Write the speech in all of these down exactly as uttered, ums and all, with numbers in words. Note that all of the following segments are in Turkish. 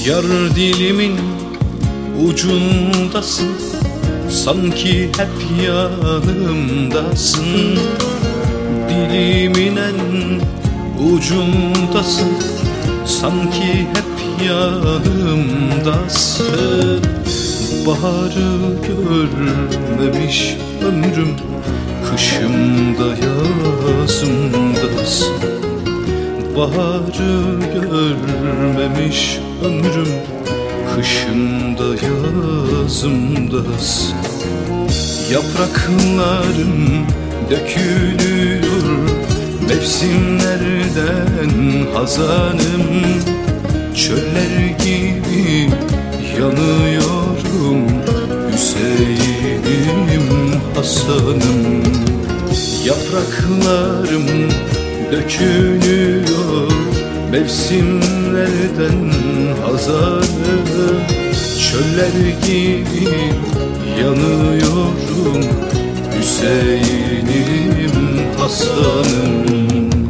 Yar dilimin ucundasın, sanki hep yanımdasın. Dilimin en ucundasın, sanki hep yanımdasın. Baharı görmemiş ömrüm, kışımda yazımdasın. Baharı görmemiş ömrüm, kışımda yazımdasın. Yapraklarım dökülüyor, mevsimlerden hazanım. Çöller gibi yanıyorum, Hüseyin'im, Hasan'ım. Yapraklarım dökülüyor, mevsimlerden hazanım. Çöller gibi yanıyorum, Hüseyin'im, Hasan'ım.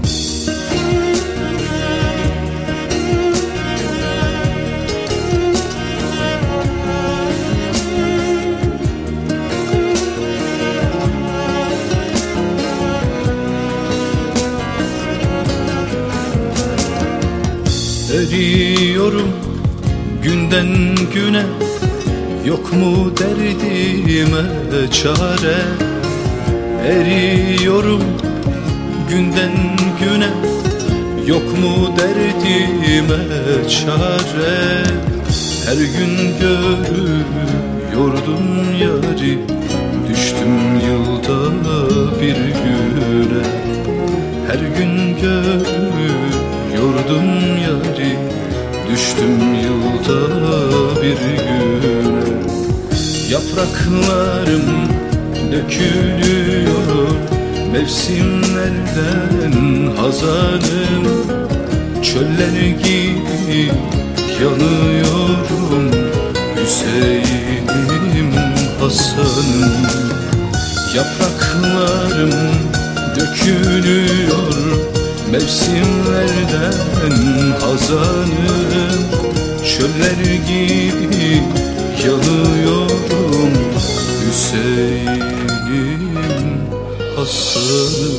Eriyorum günden güne, yok mu derdime çare? Eriyorum günden güne, yok mu derdime çare? Her gün görüyordum yari, düştüm yılda bir güne. Her gün görüyordum yari, düştüm yılda bir güne. Yapraklarım dökülüyor, mevsimlerden hazanım. Çöller gibi yanıyorum, Hüseyin'im, Hasan'ım. Yapraklarım dökülüyor, mevsimlerden hazanım. Çöller gibi yanıyorum, Hüseyin'im, Hasan'ım.